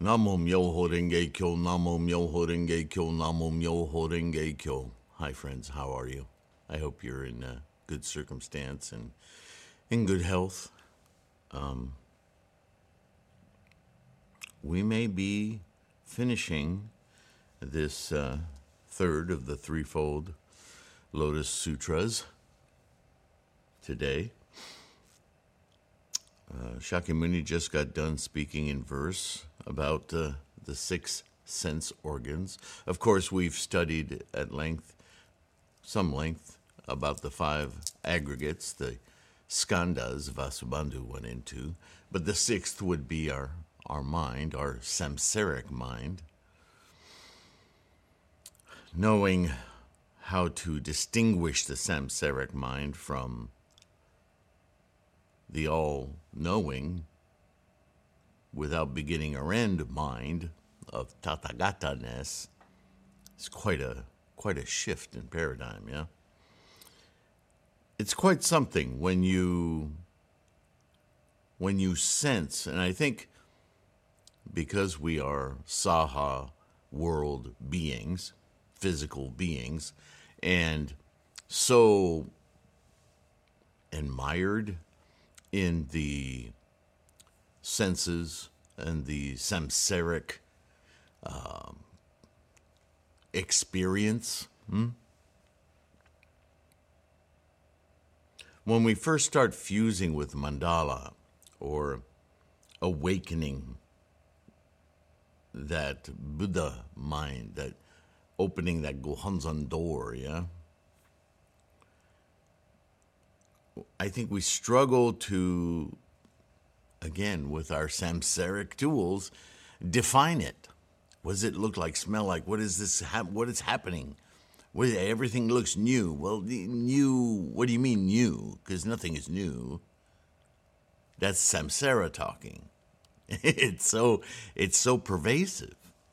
Namo Myoho Renge Kyo, Namo Myoho Renge Kyo, Namo Myoho Renge Kyo. Hi, friends. How are you? I hope you're in good circumstance and in good health. We may be finishing this third of the threefold Lotus Sutras today. Shakyamuni just got done speaking in verse about the six sense organs. Of course, we've studied at some length, about the five aggregates, the skandhas Vasubandhu went into, but the sixth would be our mind, our samsaric mind. Knowing how to distinguish the samsaric mind from the all-knowing, without beginning or end mind of Tathagata-ness is quite a shift in paradigm, yeah? It's quite something when you sense, and I think because we are Saha world beings, physical beings, and so admired in the senses and the samsaric experience. When we first start fusing with mandala or awakening that Buddha mind, that opening that Gohanzon door, yeah? I think we struggle to, again, with our samsaric tools, define it. What does it look like, smell like? What is this? What is happening? Everything looks new. Well, new, what do you mean new? Because nothing is new. That's samsara talking. It's so pervasive.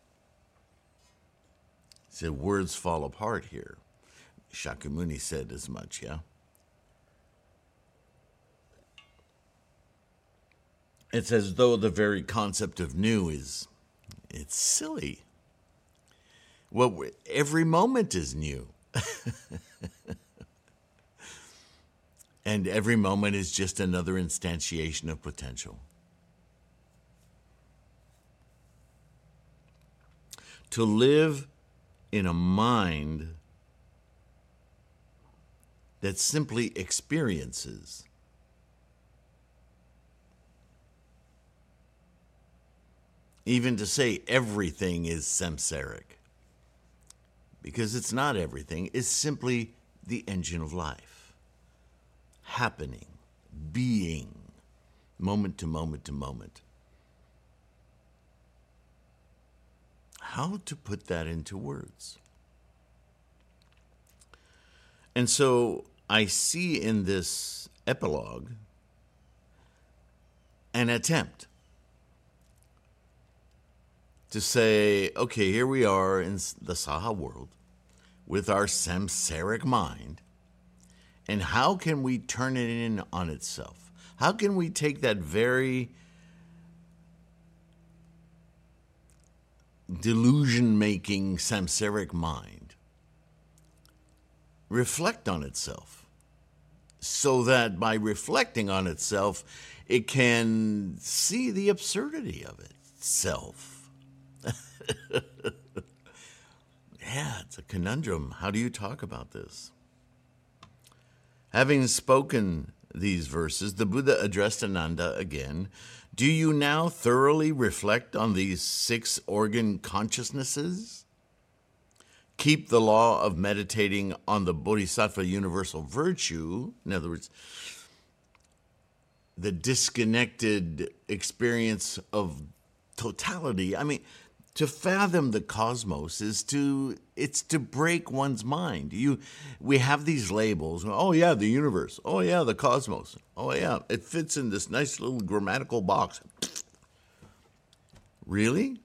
So words fall apart here. Shakyamuni said as much, yeah? It's as though the very concept of new it's silly. Well, every moment is new. And every moment is just another instantiation of potential. To live in a mind that simply experiences even to say everything is samsaric, because it's not everything, it's simply the engine of life, happening, being, moment to moment to moment. How to put that into words? And so I see in this epilogue an attempt to say, okay, here we are in the Saha world with our samsaric mind, and how can we turn it in on itself? How can we take that very delusion-making samsaric mind, reflect on itself, so that by reflecting on itself, it can see the absurdity of itself? Yeah, it's a conundrum. How do you talk about this? Having spoken these verses, the Buddha addressed Ananda again. Do you now thoroughly reflect on these six organ consciousnesses? Keep the law of meditating on the Bodhisattva universal virtue, in other words, the disconnected experience of totality. I mean, to fathom the cosmos it's to break one's mind. We have these labels. Oh yeah, the universe. Oh yeah, the cosmos. Oh yeah, it fits in this nice little grammatical box. Really?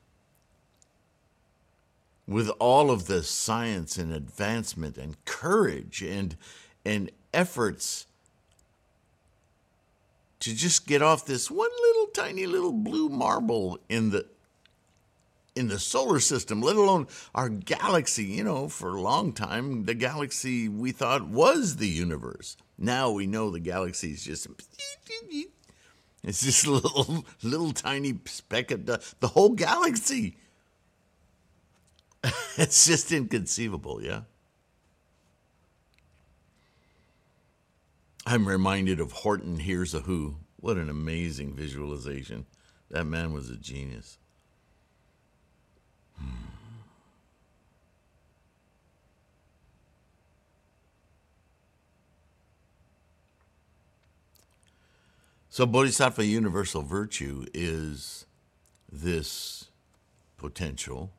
With all of the science and advancement and courage and efforts to just get off this one little tiny little blue marble in the in the solar system, let alone our galaxy. You know, for a long time, the galaxy we thought was the universe. Now we know the galaxy is just, it's just a little tiny speck of dust. The whole galaxy. It's just inconceivable, yeah? I'm reminded of Horton Hears a Who. What an amazing visualization. That man was a genius. So Bodhisattva universal virtue is this potential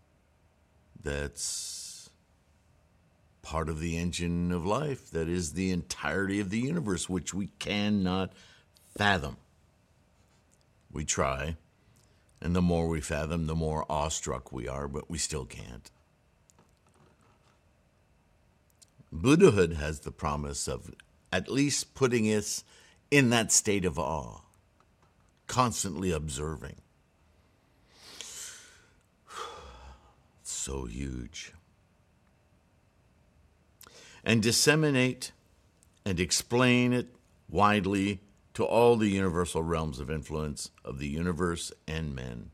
that's part of the engine of life, that is the entirety of the universe, which we cannot fathom. We try, and the more we fathom, the more awestruck we are, but we still can't. Buddhahood has the promise of at least putting us in that state of awe, constantly observing. So huge. And disseminate and explain it widely to all the universal realms of influence of the universe and men.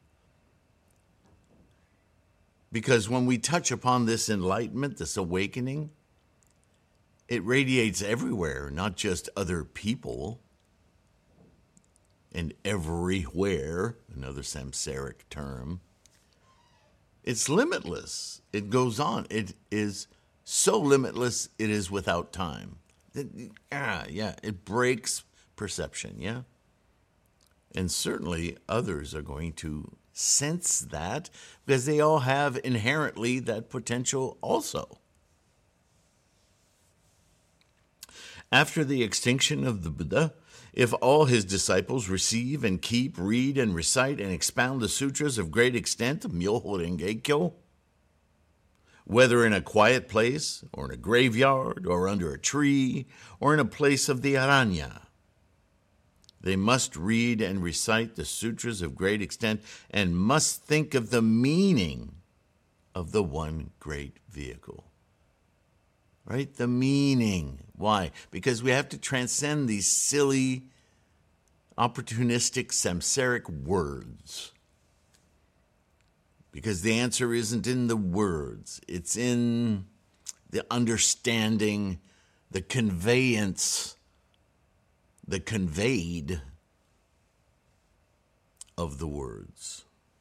Because when we touch upon this enlightenment, this awakening, it radiates everywhere, not just other people, and everywhere, another samsaric term. It's limitless. It goes on. It is so limitless, it is without time. It breaks perception, yeah? And certainly others are going to sense that because they all have inherently that potential also. After the extinction of the Buddha, if all his disciples receive and keep, read and recite and expound the sutras of great extent, Myoho Renge Kyo, whether in a quiet place or in a graveyard or under a tree or in a place of the Aranya, they must read and recite the sutras of great extent and must think of the meaning of the one great vehicle. Right? The meaning. Why? Because we have to transcend these silly, opportunistic, samsaric words. Because the answer isn't in the words. It's in the understanding, the conveyance, the conveyed of the words.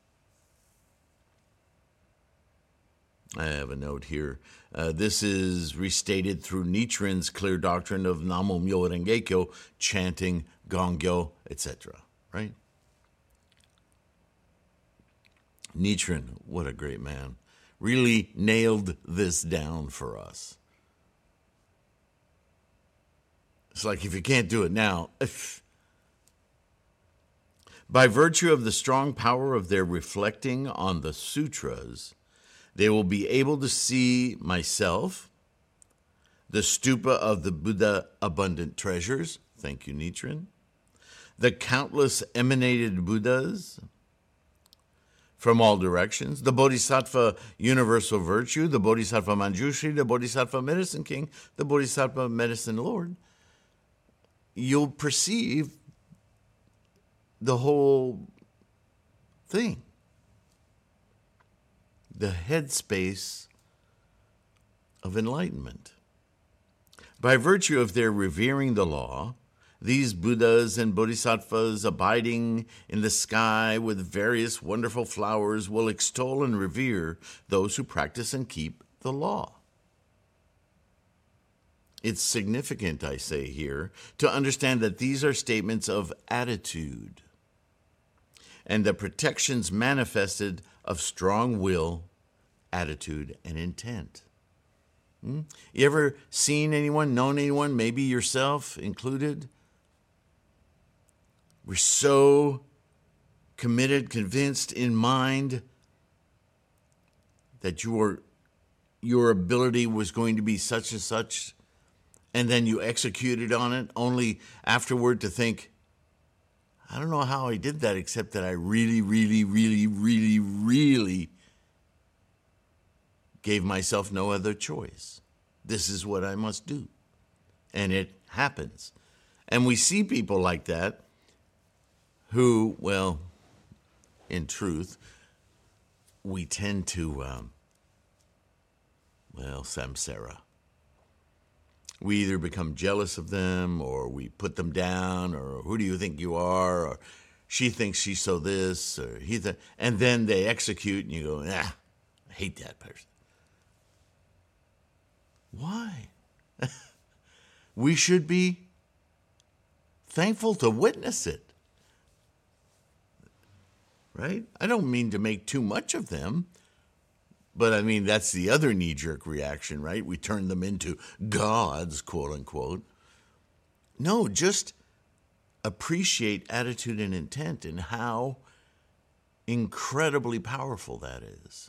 I have a note here. This is restated through Nichiren's clear doctrine of Namo Myoho Renge Kyo, chanting, Gongyo, etc. Right? Nichiren, what a great man, really nailed this down for us. It's like, if you can't do it now, by virtue of the strong power of their reflecting on the sutras, they will be able to see myself, the stupa of the Buddha abundant treasures, thank you, Nichiren, the countless emanated Buddhas from all directions, the Bodhisattva universal virtue, the Bodhisattva Manjushri, the Bodhisattva medicine king, the Bodhisattva medicine lord. You'll perceive the whole thing. The headspace of enlightenment. By virtue of their revering the law, these Buddhas and Bodhisattvas abiding in the sky with various wonderful flowers will extol and revere those who practice and keep the law. It's significant, I say here, to understand that these are statements of attitude and the protections manifested of strong will, attitude, and intent. You ever seen anyone, known anyone, maybe yourself included? We're so committed, convinced in mind that your ability was going to be such and such, and then you executed on it, only afterward to think, I don't know how I did that, except that I really, really, really, really, really gave myself no other choice. This is what I must do. And it happens. And we see people like that who, well, in truth, we tend to, samsara. We either become jealous of them, or we put them down, or who do you think you are, or she thinks she's so this, or and then they execute, and you go, I hate that person. Why? We should be thankful to witness it, right? I don't mean to make too much of them, but I mean, that's the other knee-jerk reaction, right? We turn them into gods, quote unquote. No, just appreciate attitude and intent and how incredibly powerful that is.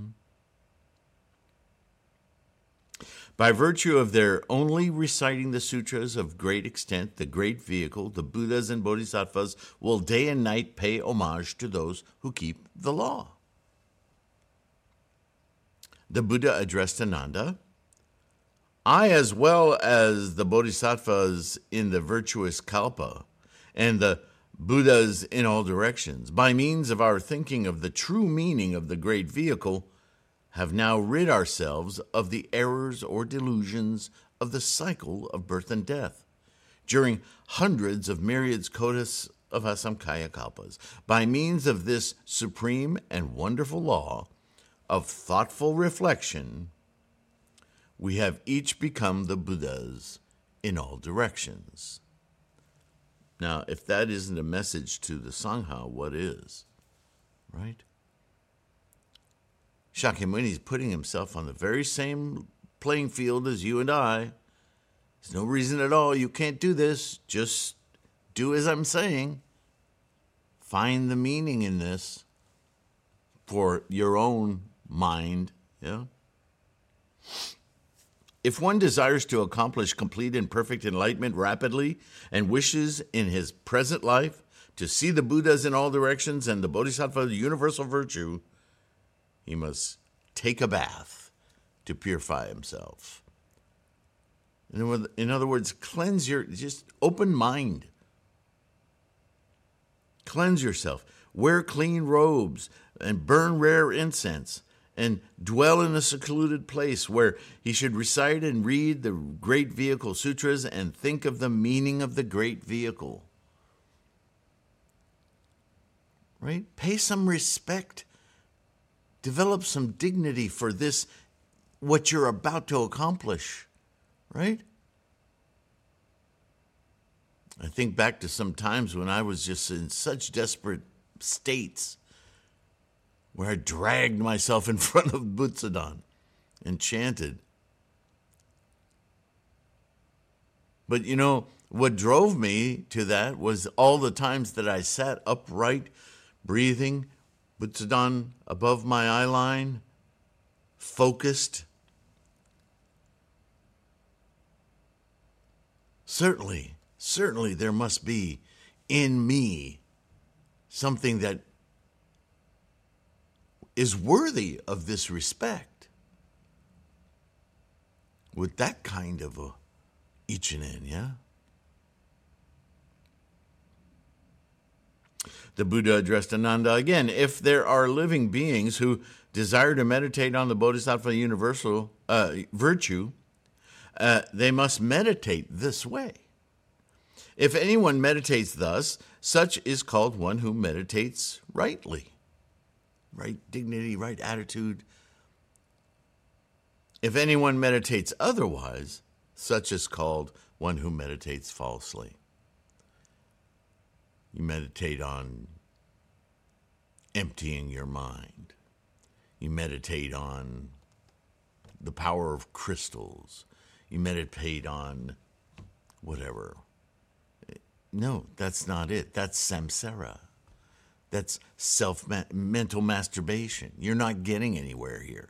By virtue of their only reciting the sutras of great extent, the great vehicle, the Buddhas and Bodhisattvas will day and night pay homage to those who keep the law. The Buddha addressed Ananda, I, as well as the Bodhisattvas in the virtuous Kalpa, and the Buddhas in all directions, by means of our thinking of the true meaning of the great vehicle, have now rid ourselves of the errors or delusions of the cycle of birth and death during hundreds of myriads kotis of Asamkhaya Kalpas. By means of this supreme and wonderful law of thoughtful reflection, we have each become the Buddhas in all directions. Now, if that isn't a message to the Sangha, what is? Right? Shakyamuni is putting himself on the very same playing field as you and I. There's no reason at all you can't do this. Just do as I'm saying. Find the meaning in this for your own mind. Yeah. If one desires to accomplish complete and perfect enlightenment rapidly and wishes in his present life to see the Buddhas in all directions and the Bodhisattva universal virtue, he must take a bath to purify himself. In other words, cleanse just open mind. Cleanse yourself. Wear clean robes and burn rare incense and dwell in a secluded place where he should recite and read the Great Vehicle Sutras and think of the meaning of the Great Vehicle. Right? Pay some respect. Develop some dignity for this, what you're about to accomplish. Right? I think back to some times when I was just in such desperate states where I dragged myself in front of Butsudan and chanted. But you know, what drove me to that was all the times that I sat upright, breathing, Butsudan above my eye line, focused. Certainly there must be in me something that is worthy of this respect. With that kind of a ichinen, yeah? The Buddha addressed Ananda again. If there are living beings who desire to meditate on the Bodhisattva universal virtue, they must meditate this way. If anyone meditates thus, such is called one who meditates rightly. Right dignity, right attitude. If anyone meditates otherwise, such is called one who meditates falsely. You meditate on emptying your mind. You meditate on the power of crystals. You meditate on whatever. No, that's not it. That's samsara. That's mental masturbation. You're not getting anywhere here.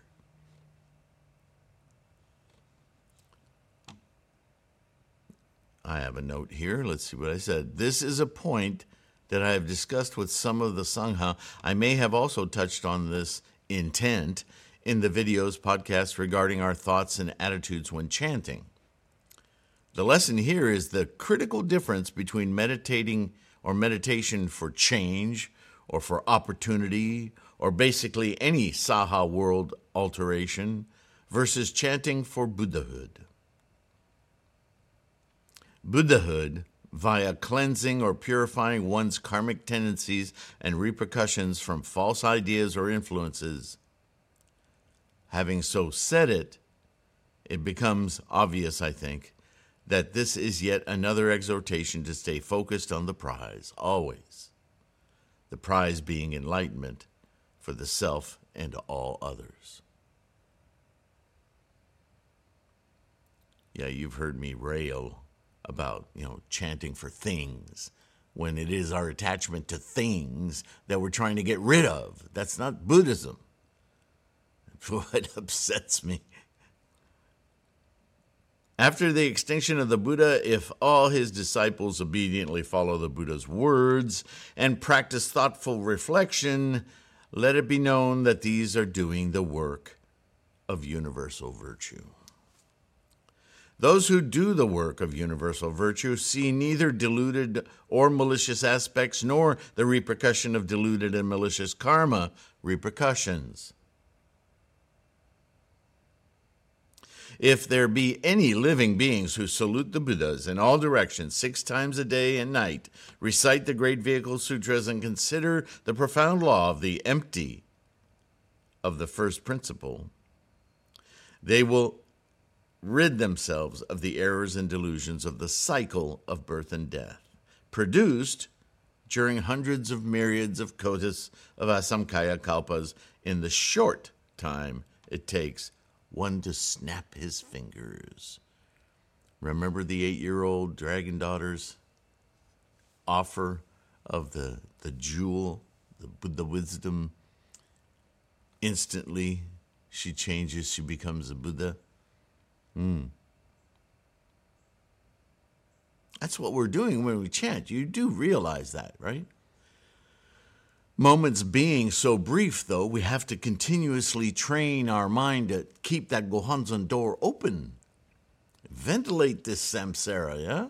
I have a note here. Let's see what I said. This is a point that I have discussed with some of the Sangha. I may have also touched on this intent in the videos, podcasts regarding our thoughts and attitudes when chanting. The lesson here is the critical difference between meditating or meditation for change or for opportunity or basically any Saha world alteration versus chanting for Buddhahood. Buddhahood, via cleansing or purifying one's karmic tendencies and repercussions from false ideas or influences. Having so said it, it becomes obvious, I think, that this is yet another exhortation to stay focused on the prize, always. The prize being enlightenment for the self and all others. Yeah, you've heard me rail about, chanting for things when it is our attachment to things that we're trying to get rid of. That's not Buddhism. What upsets me. After the extinction of the Buddha, if all his disciples obediently follow the Buddha's words and practice thoughtful reflection, let it be known that these are doing the work of universal virtue. Those who do the work of universal virtue see neither deluded or malicious aspects nor the repercussion of deluded and malicious karma repercussions. If there be any living beings who salute the Buddhas in all directions 6 times a day and night, recite the Great Vehicle Sutras, and consider the profound law of the empty of the first principle, they will rid themselves of the errors and delusions of the cycle of birth and death, produced during hundreds of myriads of kotis of Asamkhya kalpas in the short time it takes one to snap his fingers. Remember the 8-year-old dragon daughter's offer of the jewel, the wisdom? Instantly, she changes, she becomes a Buddha. That's what we're doing when we chant. You do realize that, right? Moments being so brief, though, we have to continuously train our mind to keep that Gohonzon door open. Ventilate this samsara, yeah?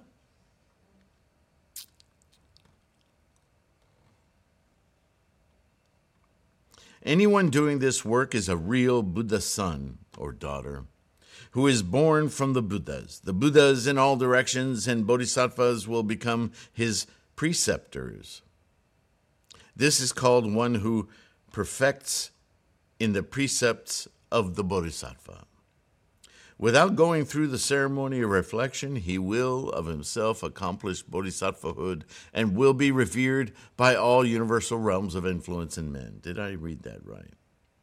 Anyone doing this work is a real Buddha son or daughter who is born from the Buddhas. The Buddhas in all directions and Bodhisattvas will become his preceptors. This is called one who perfects in the precepts of the Bodhisattva. Without going through the ceremony of reflection, he will of himself accomplish Bodhisattvahood and will be revered by all universal realms of influence in men. Did I read that right?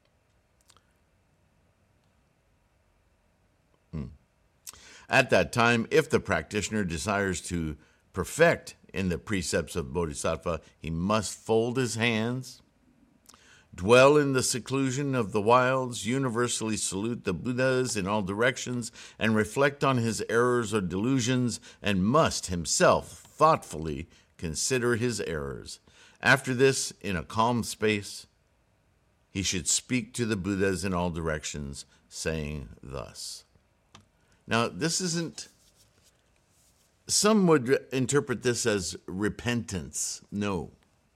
At that time, if the practitioner desires to perfect in the precepts of Bodhisattva, he must fold his hands, dwell in the seclusion of the wilds, universally salute the Buddhas in all directions, and reflect on his errors or delusions, and must himself thoughtfully consider his errors. After this, in a calm space, he should speak to the Buddhas in all directions, saying thus. Now, this isn't, some would interpret this as repentance. No.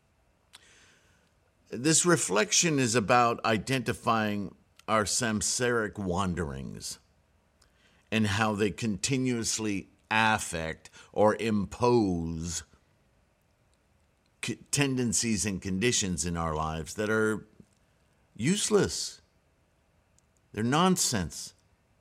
This reflection is about identifying our samsaric wanderings and how they continuously affect or impose tendencies and conditions in our lives that are useless. They're nonsense.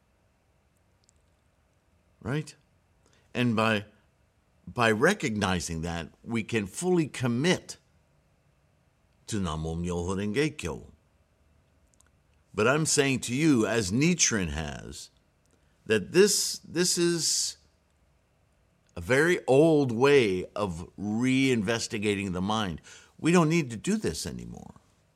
Right? And by recognizing that, we can fully commit to Namo Myoho Renge Kyo. But I'm saying to you, as Nichiren has, that this is a very old way of reinvestigating the mind. We don't need to do this anymore.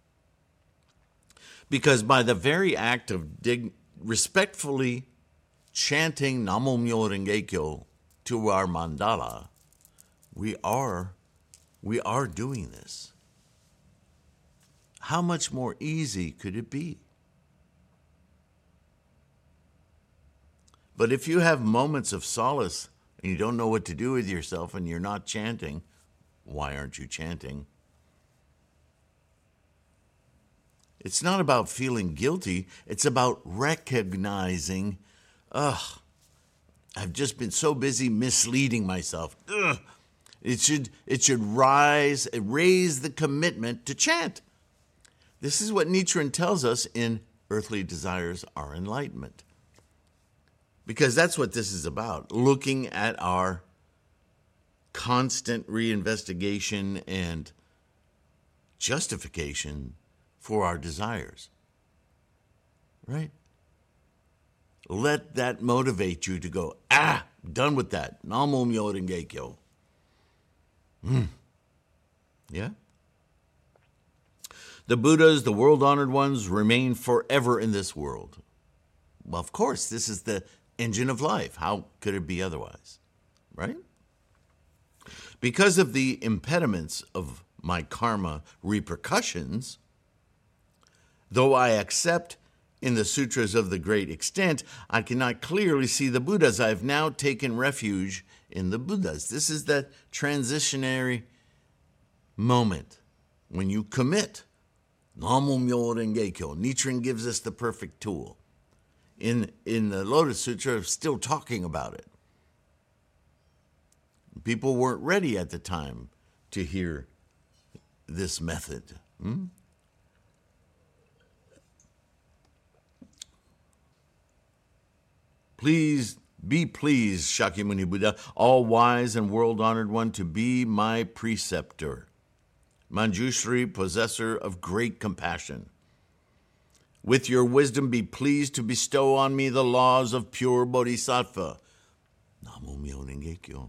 Because by the very act of respectfully chanting Namo Myoho Renge Kyo to our mandala, we are we are doing this. How much more easy could it be? But if you have moments of solace and you don't know what to do with yourself and you're not chanting, why aren't you chanting? It's not about feeling guilty. It's about recognizing, I've just been so busy misleading myself. It should raise the commitment to chant. This is what Nichiren tells us in Earthly Desires Are Enlightenment. Because that's what this is about, looking at our constant reinvestigation and justification for our desires. Right? Let that motivate you to go, done with that. Namo Myo Renge Kyo. Yeah? The Buddhas, the world-honored ones, remain forever in this world. Well, of course, this is the engine of life. How could it be otherwise? Right? Because of the impediments of my karma repercussions, though I accept in the sutras of the great extent, I cannot clearly see the Buddhas. I have now taken refuge in the Buddhas. This is that transitionary moment when you commit. Namo Myo Renge Kyo. Nichiren gives us the perfect tool. In the Lotus Sutra, still talking about it. People weren't ready at the time to hear this method. Please, be pleased, Shakyamuni Buddha, all wise and world-honored one, to be my preceptor. Manjushri, possessor of great compassion. With your wisdom, be pleased to bestow on me the laws of pure bodhisattva. Namo Myo Renge Kyo.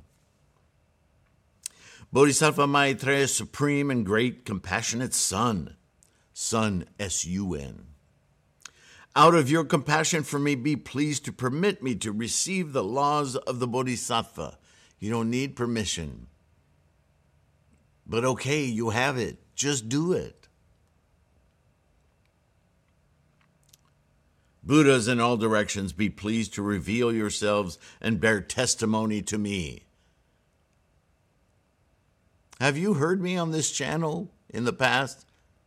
Bodhisattva Maitreya, supreme and great compassionate Sun. Sun, S-U-N. Out of your compassion for me, be pleased to permit me to receive the laws of the bodhisattva. You don't need permission. But okay, you have it. Just do it. Buddhas in all directions, be pleased to reveal yourselves and bear testimony to me. Have you heard me on this channel in the past?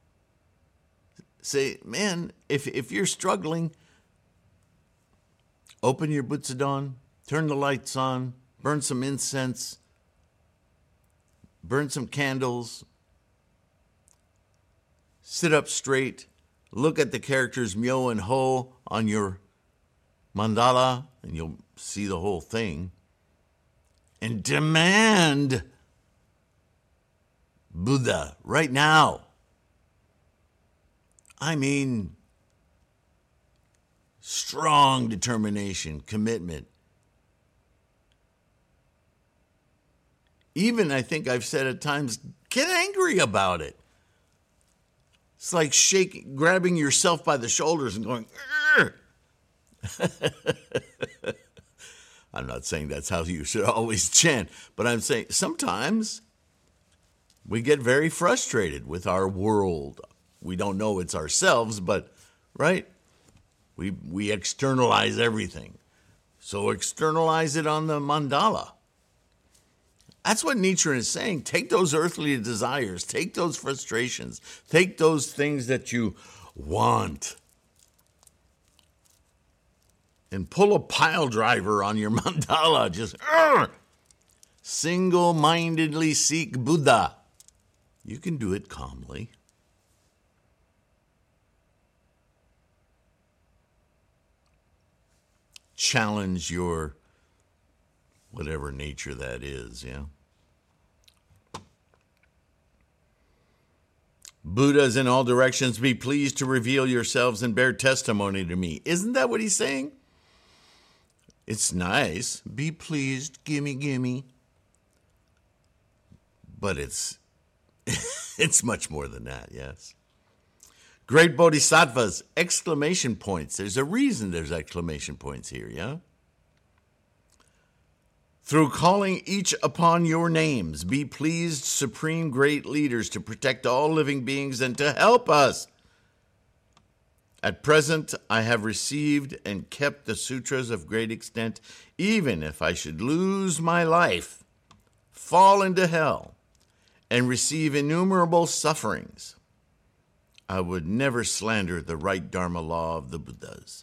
Say, man, if you're struggling, open your Butsudan, turn the lights on, burn some incense, burn some candles, sit up straight, look at the characters Myo and Ho on your mandala, and you'll see the whole thing, and demand Buddha right now. I mean, strong determination, commitment. Even, I think I've said at times, get angry about it. It's like grabbing yourself by the shoulders and going, I'm not saying that's how you should always chant, but I'm saying sometimes we get very frustrated with our world. We don't know it's ourselves, but, right? We externalize everything. So externalize it on the mandala. That's what Nichiren is saying. Take those earthly desires, take those frustrations, take those things that you want, and pull a pile driver on your mandala. Just single-mindedly seek Buddha. You can do it calmly. Challenge your whatever nature that is, yeah. Buddhas in all directions, be pleased to reveal yourselves and bear testimony to me. Isn't that what he's saying? It's nice. Be pleased, gimme. But it's much more than that, yes. Great bodhisattvas, exclamation points. There's a reason there's exclamation points here, yeah? Through calling each upon your names, be pleased, supreme great leaders, to protect all living beings and to help us. At present, I have received and kept the sutras of great extent. Even if I should lose my life, fall into hell, and receive innumerable sufferings, I would never slander the right Dharma law of the Buddhas.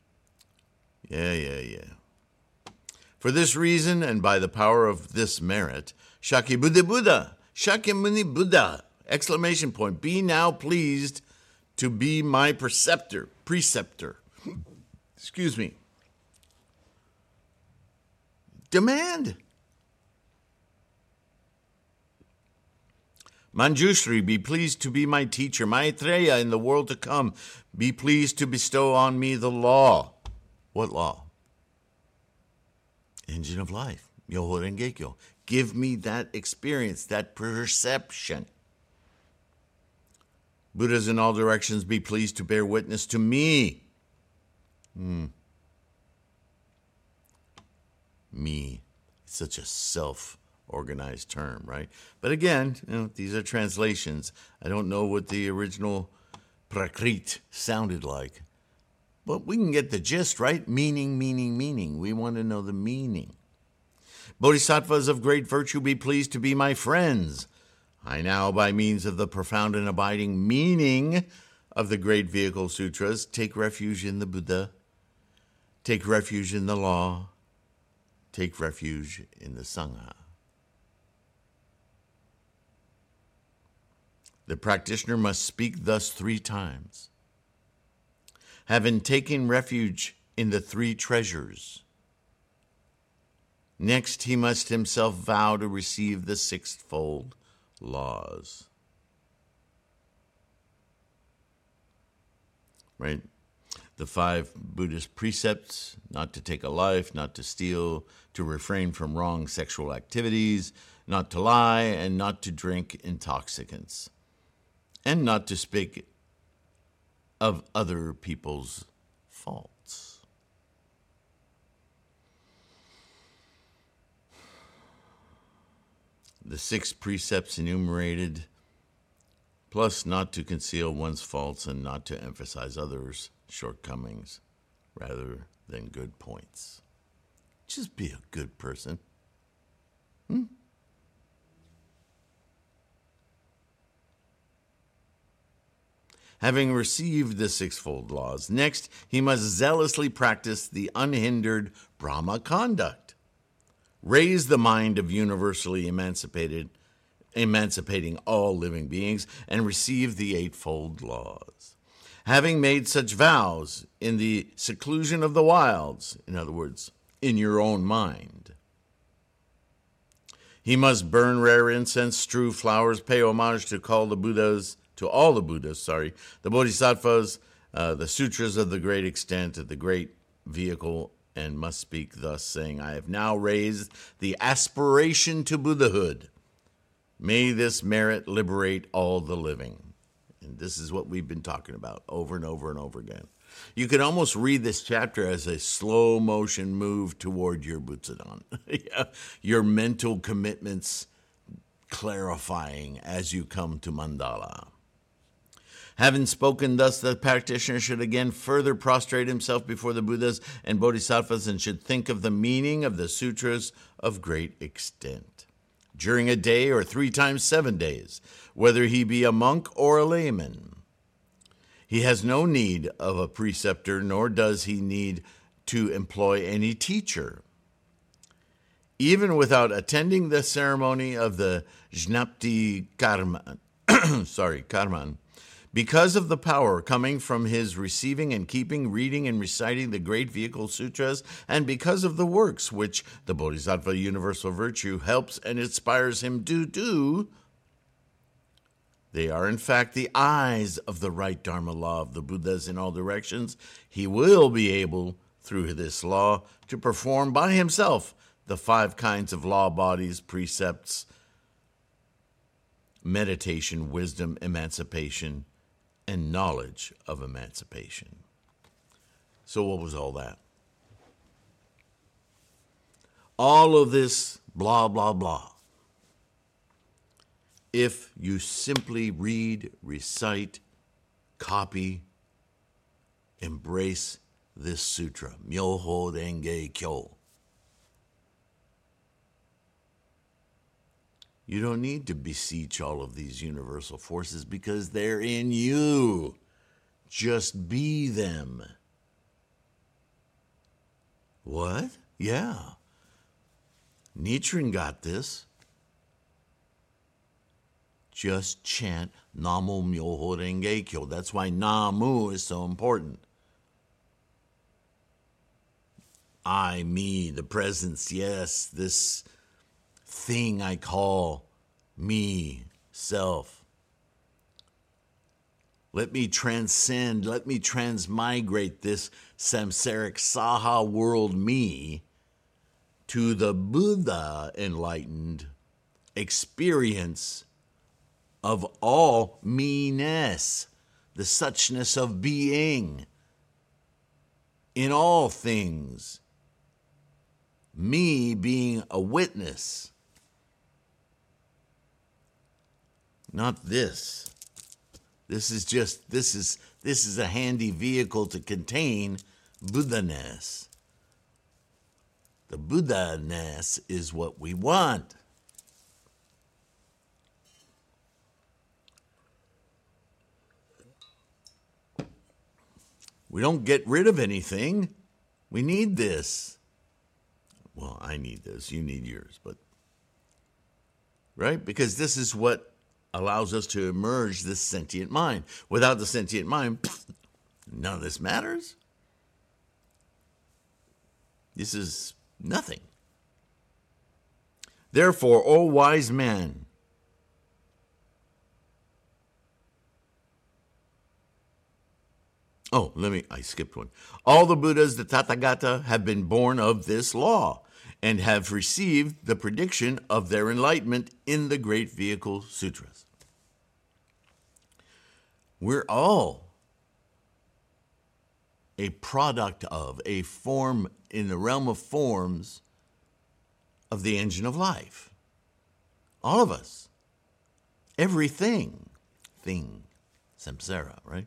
Yeah. For this reason, and by the power of this merit, Shakyamuni Buddha, exclamation point, be now pleased to be my preceptor. Excuse me. Demand. Manjushri, be pleased to be my teacher. Maitreya, in the world to come, be pleased to bestow on me the law. What law? Engine of life. Myoho Rengekyo. Give me that experience, that perception. Buddhas in all directions, be pleased to bear witness to me. Me. It's such a self-organized term, right? But again, these are translations. I don't know what the original Prakrit sounded like. But we can get the gist, right? Meaning. We want to know the meaning. Bodhisattvas of great virtue, be pleased to be my friends. I now, by means of the profound and abiding meaning of the Great Vehicle Sutras, take refuge in the Buddha, take refuge in the law, take refuge in the Sangha. The practitioner must speak thus 3 times. Having taken refuge in the 3 treasures, next he must himself vow to receive the 6-fold laws. Right? The 5 Buddhist precepts: not to take a life, not to steal, to refrain from wrong sexual activities, not to lie, and not to drink intoxicants, and not to speak of other people's faults. The 6 precepts enumerated, plus not to conceal one's faults and not to emphasize others' shortcomings rather than good points. Just be a good person. Having received the 6-fold laws, next he must zealously practice the unhindered Brahma conduct. Raise the mind of universally emancipating all living beings, and receive the 8-fold laws. Having made such vows in the seclusion of the wilds, in other words, in your own mind, he must burn rare incense, strew flowers, pay homage to all the Buddhas, the Bodhisattvas, the sutras of the great extent, of the great vehicle, and must speak thus, saying, I have now raised the aspiration to Buddhahood. May this merit liberate all the living. And this is what we've been talking about over and over and over again. You can almost read this chapter as a slow motion move toward your Butsudan. Your mental commitments clarifying as you come to Mandala. Having spoken thus, the practitioner should again further prostrate himself before the Buddhas and Bodhisattvas and should think of the meaning of the sutras of great extent. During a day or 3 times 7 days, whether he be a monk or a layman, he has no need of a preceptor, nor does he need to employ any teacher. Even without attending the ceremony of the Jnapti Karman, because of the power coming from his receiving and keeping, reading and reciting the Great Vehicle Sutras, and because of the works which the Bodhisattva Universal Virtue helps and inspires him to do, they are in fact the eyes of the right Dharma law of the Buddhas in all directions. He will be able, through this law, to perform by himself the 5 kinds of law bodies, precepts, meditation, wisdom, emancipation, and knowledge of emancipation. So what was all that? All of this blah, blah, blah. If you simply read, recite, copy, embrace this sutra, Myoho Renge Kyo, you don't need to beseech all of these universal forces because they're in you. Just be them. What? Yeah. Nichiren got this. Just chant Namo Myoho Renge Kyo. That's why Namu is so important. I, me, the presence, yes, this thing I call me, self. Let me transcend, let me transmigrate this samsaric Saha world me to the Buddha enlightened experience of all me-ness, the suchness of being in all things. Me being a witness. Not this. This is a handy vehicle to contain Buddha-ness. The Buddha-ness is what we want. We don't get rid of anything. We need this. Well, I need this. You need yours, but right? Because this is what allows us to emerge this sentient mind. Without the sentient mind, none of this matters. This is nothing. Therefore, O wise man, I skipped one. All the Buddhas, the Tathagata, have been born of this law and have received the prediction of their enlightenment in the Great Vehicle Sutras. We're all a product of, a form in the realm of forms of the engine of life. All of us. Everything. Thing. Samsara, right?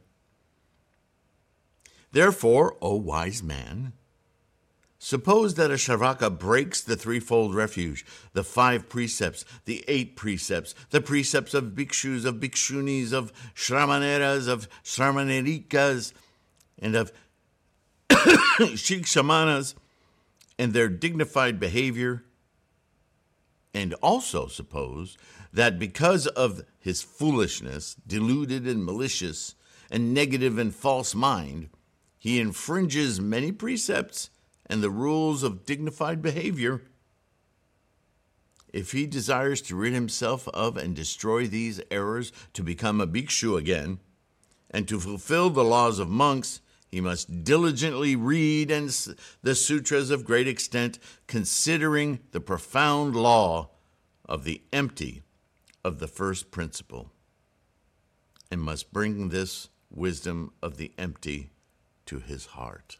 Therefore, O wise man, suppose that a Sravaka breaks the threefold refuge, the 5 precepts, the 8 precepts, the precepts of bhikshus, of bhikshunis, of shramaneras, of shramanerikas, and of shikshamanas, and their dignified behavior, and also suppose that because of his foolishness, deluded and malicious, and negative and false mind, he infringes many precepts and the rules of dignified behavior. If he desires to rid himself of and destroy these errors to become a bhikshu again, and to fulfill the laws of monks, he must diligently read the sutras of great extent, considering the profound law of the empty of the first principle, and must bring this wisdom of the empty to his heart.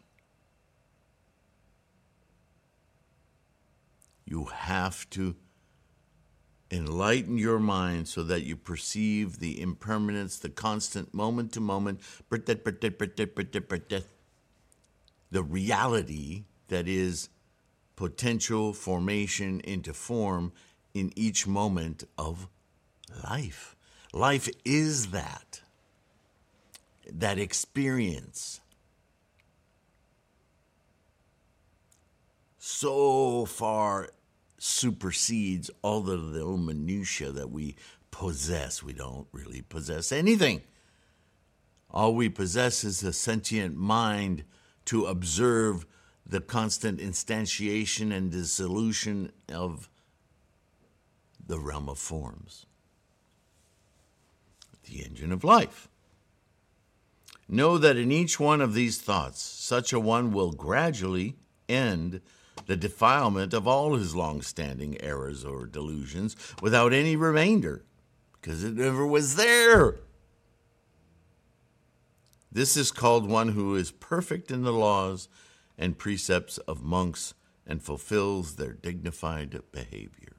You have to enlighten your mind so that you perceive the impermanence, the constant moment to moment, the reality that is potential formation into form in each moment of life. Life is that experience. So far supersedes all the little minutiae that we possess. We don't really possess anything. All we possess is a sentient mind to observe the constant instantiation and dissolution of the realm of forms, the engine of life. Know that in each one of these thoughts, such a one will gradually end the defilement of all his long-standing errors or delusions without any remainder, because it never was there. This is called one who is perfect in the laws and precepts of monks and fulfills their dignified behavior.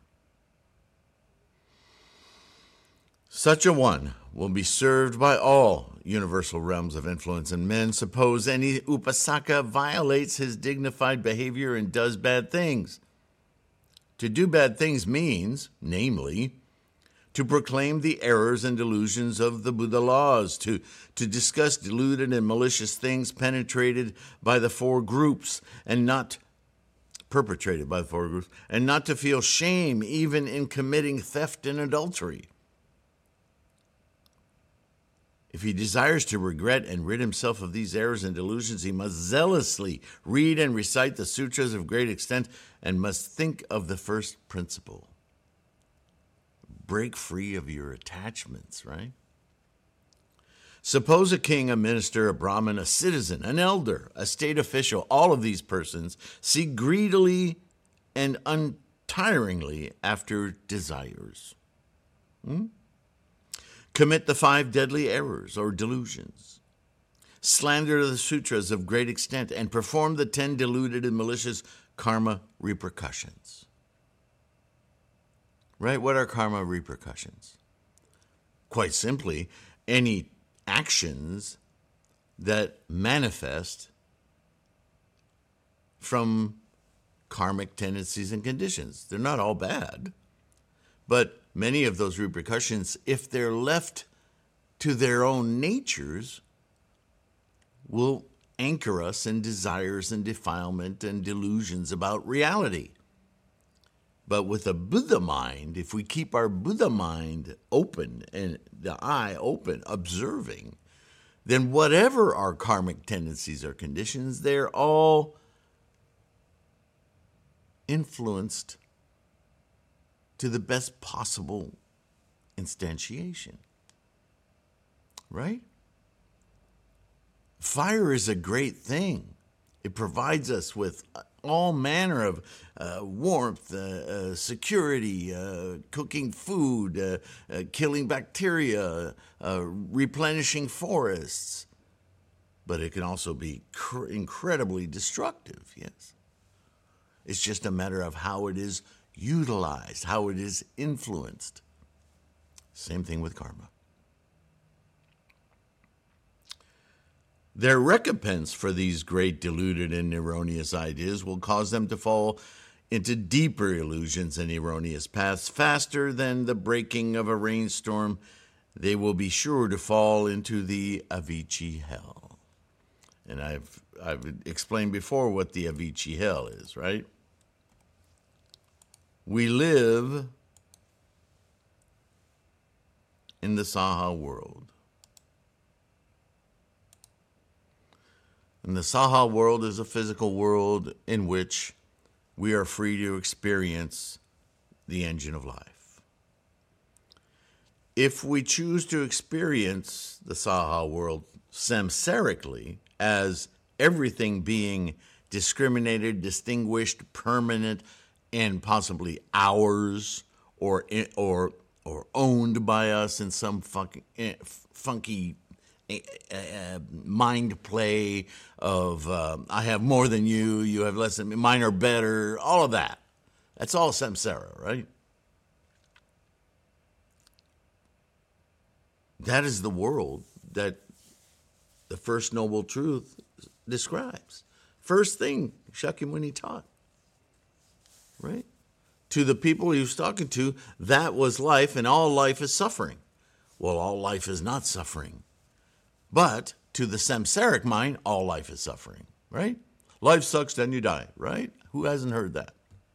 Such a one will be served by all universal realms of influence, and men suppose any upasaka violates his dignified behavior and does bad things. To do bad things means, namely, to proclaim the errors and delusions of the Buddha laws, to discuss deluded and malicious things perpetrated by the four groups, and not to feel shame even in committing theft and adultery. If he desires to regret and rid himself of these errors and delusions, he must zealously read and recite the sutras of great extent and must think of the first principle. Break free of your attachments, right? Suppose a king, a minister, a Brahmin, a citizen, an elder, a state official, all of these persons seek greedily and untiringly after desires. Commit the 5 deadly errors or delusions, slander the sutras of great extent, and perform the 10 deluded and malicious karma repercussions. Right? What are karma repercussions? Quite simply, any actions that manifest from karmic tendencies and conditions. They're not all bad, but many of those repercussions, if they're left to their own natures, will anchor us in desires and defilement and delusions about reality. But with a Buddha mind, if we keep our Buddha mind open and the eye open, observing, then whatever our karmic tendencies or conditions, they're all influenced to the best possible instantiation. Right? Fire is a great thing. It provides us with all manner of warmth, security, cooking food, killing bacteria, replenishing forests. But it can also be incredibly destructive, yes. It's just a matter of how it is utilized, how it is influenced. Same thing with karma. Their recompense for these great deluded and erroneous ideas will cause them to fall into deeper illusions and erroneous paths faster than the breaking of a rainstorm. They will be sure to fall into the Avicii hell. And I've explained before what the Avicii hell is, right? We live in the Saha world. And the Saha world is a physical world in which we are free to experience the engine of life. If we choose to experience the Saha world samsarically as everything being discriminated, distinguished, permanent, and possibly ours or owned by us in some funky mind play of I have more than you, you have less than me, mine are better, all of that. That's all samsara, right? That is the world that the First Noble Truth describes. First thing Shakyamuni taught, right? To the people he was talking to, that was life, and all life is suffering. Well, all life is not suffering. But to the samsaric mind, all life is suffering, right? Life sucks, then you die, right? Who hasn't heard that?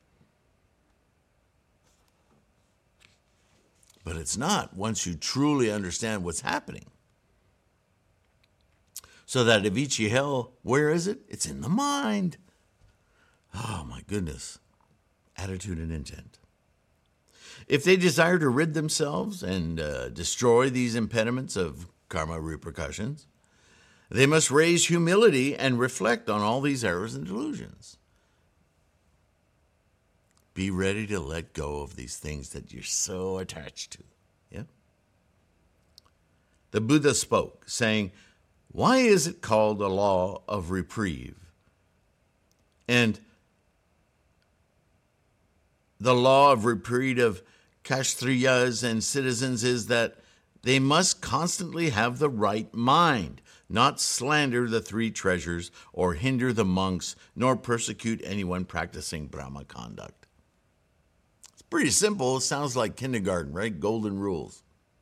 But it's not once you truly understand what's happening. So that Avicii hell, where is it? It's in the mind. Oh my goodness. Attitude and intent. If they desire to rid themselves and destroy these impediments of karma repercussions, they must raise humility and reflect on all these errors and delusions. Be ready to let go of these things that you're so attached to. Yeah? The Buddha spoke, saying, "Why is it called a law of reprieve? And The law of reprieve of Kshatriyas and citizens is that they must constantly have the right mind, not slander the three treasures, or hinder the monks, nor persecute anyone practicing Brahma conduct. It's pretty simple. It sounds like kindergarten, right? Golden rules.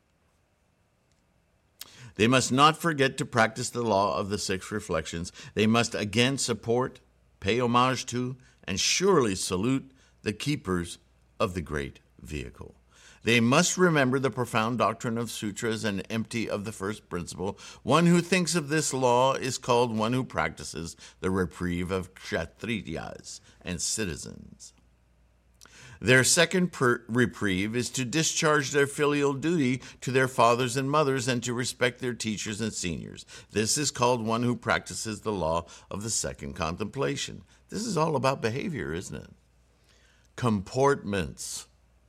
They must not forget to practice the law of the six reflections. They must again support, pay homage to, and surely salute the keepers of the great vehicle. They must remember the profound doctrine of sutras and empty of the first principle. One who thinks of this law is called one who practices the reprieve of kshatriyas and citizens. Their second reprieve is to discharge their filial duty to their fathers and mothers and to respect their teachers and seniors. This is called one who practices the law of the second contemplation. This is all about behavior, isn't it? Comportments.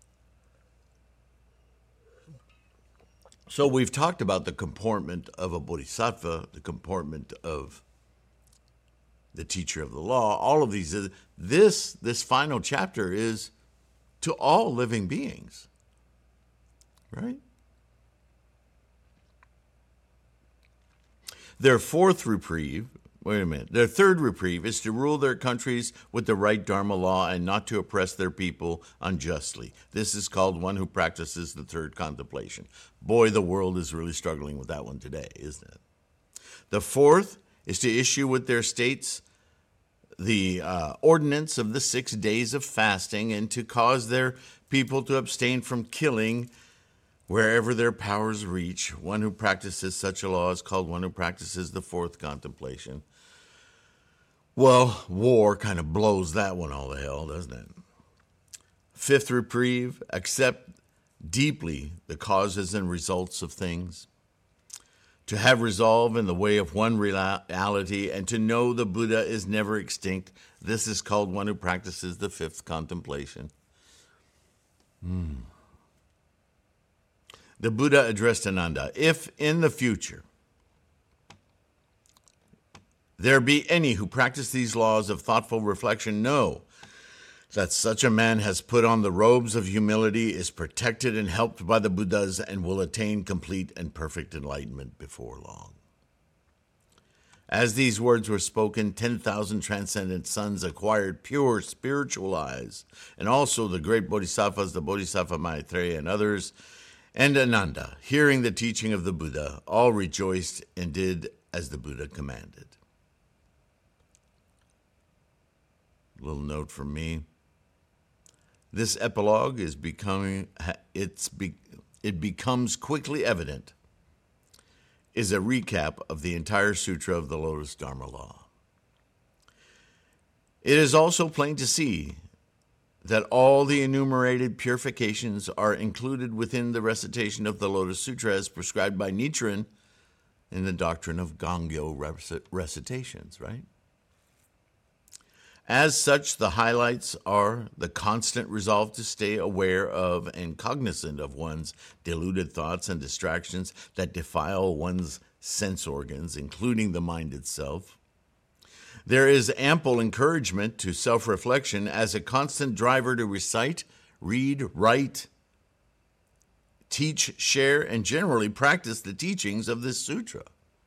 So we've talked about the comportment of a bodhisattva, the comportment of the teacher of the law. All of these. This final chapter is to all living beings, right? Their fourth reprieve, their third reprieve is to rule their countries with the right Dharma law and not to oppress their people unjustly. This is called one who practices the third contemplation. Boy, the world is really struggling with that one today, isn't it? The fourth is to issue with their states the ordinance of the 6 days of fasting and to cause their people to abstain from killing wherever their powers reach. One who practices such a law is called one who practices the fourth contemplation. Well, war kind of blows that one all to hell, doesn't it? Fifth reprieve, accept deeply the causes and results of things. To have resolve in the way of one reality and to know the Buddha is never extinct. This is called one who practices the fifth contemplation. The Buddha addressed Ananda, if in the future there be any who practice these laws of thoughtful reflection, know that such a man has put on the robes of humility, is protected and helped by the Buddhas, and will attain complete and perfect enlightenment before long. As these words were spoken, 10,000 transcendent sons acquired pure spiritual eyes, and also the great bodhisattvas, the Bodhisattva Maitreya and others, and Ananda, hearing the teaching of the Buddha, all rejoiced and did as the Buddha commanded. Little note from me. This epilogue is it becomes quickly evident, is a recap of the entire Sutra of the Lotus Dharma Law. It is also plain to see that all the enumerated purifications are included within the recitation of the Lotus Sutra as prescribed by Nichiren in the doctrine of Gangyo recitations, right? As such, the highlights are the constant resolve to stay aware of and cognizant of one's deluded thoughts and distractions that defile one's sense organs, including the mind itself. There is ample encouragement to self-reflection as a constant driver to recite, read, write, teach, share, and generally practice the teachings of this sutra.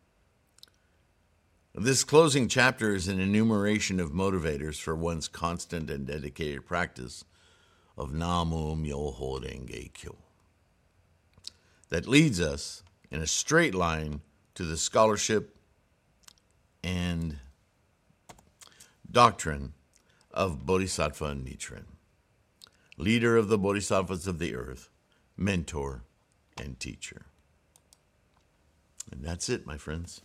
This closing chapter is an enumeration of motivators for one's constant and dedicated practice of Namu Myoho Renge Kyo that leads us in a straight line to the scholarship and doctrine of Bodhisattva Nichiren, leader of the Bodhisattvas of the earth, mentor, and teacher. And that's it, my friends.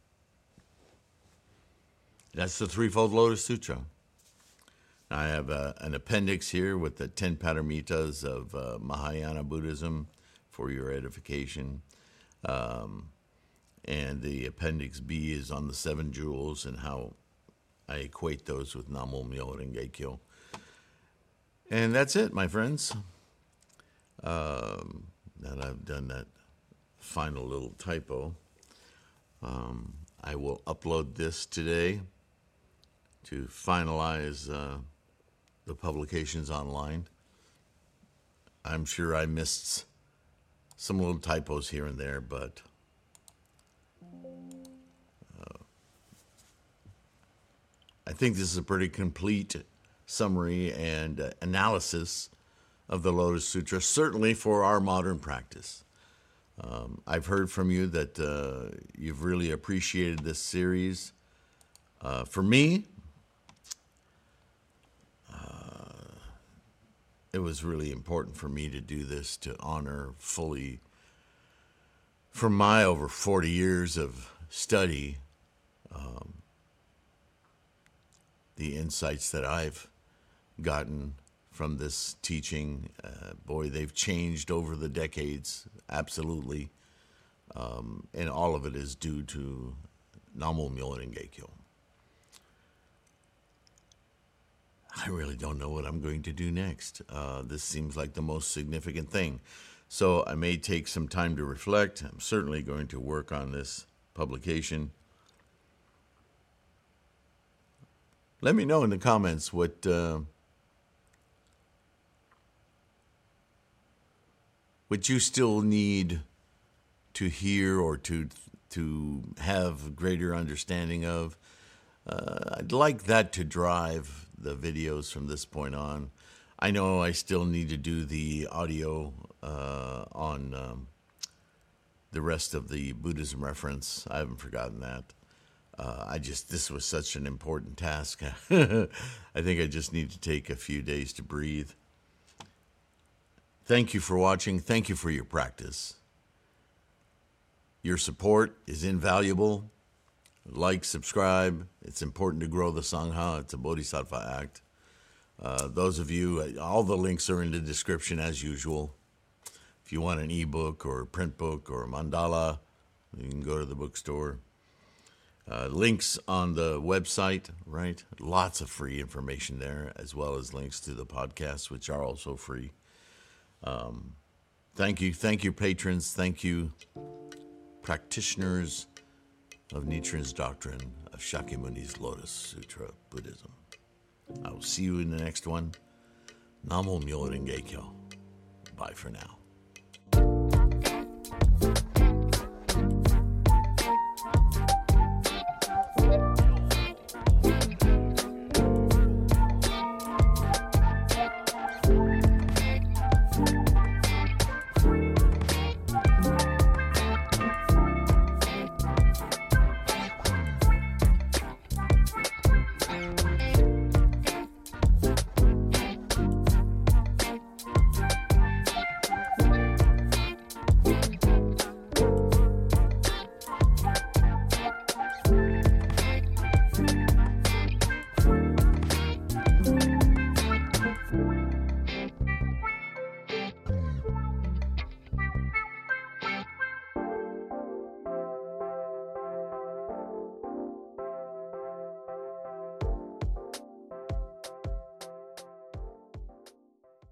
That's the Threefold Lotus Sutra. I have an appendix here with the 10 Paramitas of Mahayana Buddhism for your edification. And the appendix B is on the 7 jewels and how I equate those with Namo Myoho Renge Kyo. And that's it, my friends. That I've done that final little typo. I will upload this today to finalize the publications online. I'm sure I missed some little typos here and there, but I think this is a pretty complete summary and analysis of the Lotus Sutra, certainly for our modern practice. I've heard from you that you've really appreciated this series. For me, it was really important for me to do this to honor fully, from my over 40 years of study, the insights that I've gotten from this teaching. Boy, they've changed over the decades, absolutely. And all of it is due to Namo Myoho Geikyo. I really don't know what I'm going to do next. This seems like the most significant thing. So I may take some time to reflect. I'm certainly going to work on this publication. Let me know in the comments what you still need to hear or to have greater understanding of. I'd like that to drive the videos from this point on. I know I still need to do the audio on the rest of the Buddhism reference. I haven't forgotten that. This was such an important task. I think I just need to take a few days to breathe. Thank you for watching. Thank you for your practice. Your support is invaluable. Like, subscribe. It's important to grow the Sangha. It's a Bodhisattva act. Those of you, all the links are in the description as usual. If you want an ebook or a print book or a mandala, you can go to the bookstore. Links on the website, right? Lots of free information there, as well as links to the podcasts, which are also free. Thank you, patrons. Thank you, practitioners of Nichiren's doctrine of Shakyamuni's Lotus Sutra Buddhism. I will see you in the next one. Namo Myoho Geikyo. Bye for now.